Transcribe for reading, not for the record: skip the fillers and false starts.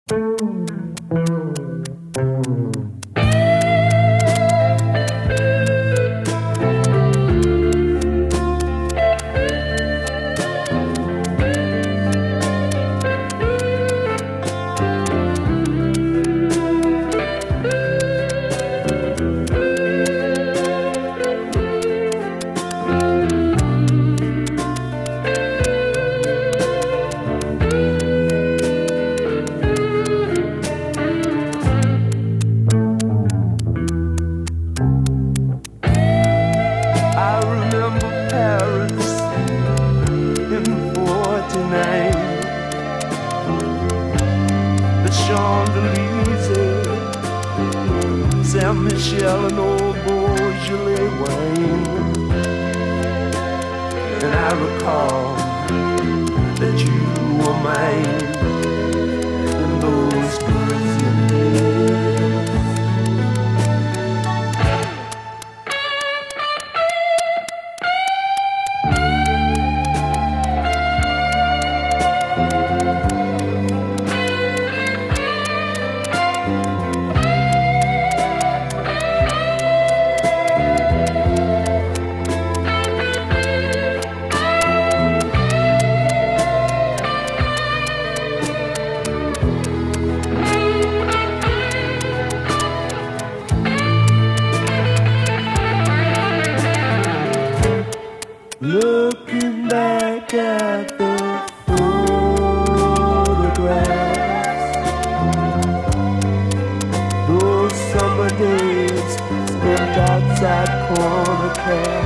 Saint-Michel and old Beaujolais wine. And I recall that you were mine in those Parisian days. Looking back at the photographs, those summer days spent outside corner cafes.